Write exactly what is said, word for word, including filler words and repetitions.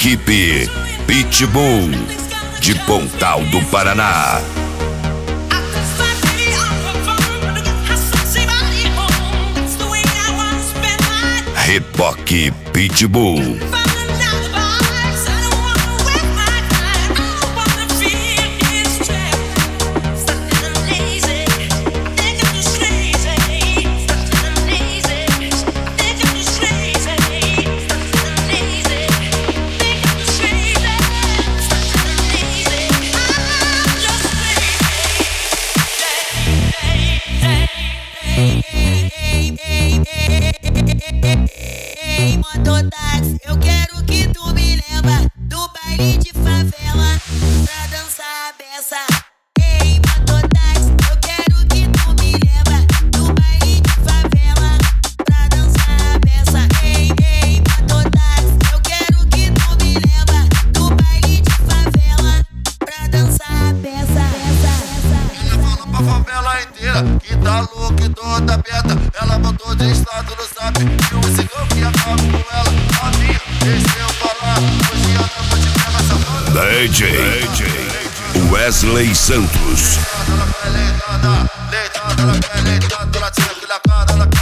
Equipe Pitbull de Pontal do Paraná. Reboque Pitbull. Ei, mototáxi, eu quero que tu me lembra do baile de favela pra dançar a beça. Ei, mototáxi, eu quero que tu me lembra do baile de favela pra dançar a beça. Ei, ei, mototáxi, eu quero que tu me lembra do baile de favela pra dançar a beça. Levando pra favela inteira, que tá louco e toda aberta. Ela botou de estado no zap e um cigão que acaba com ela. A minha, deixa eu falar, hoje à noite te pega essa banda. D J Wesley Santos. Leitada, ela quer leitada, leitada, ela quer leitada, ela tira aquela cara, ela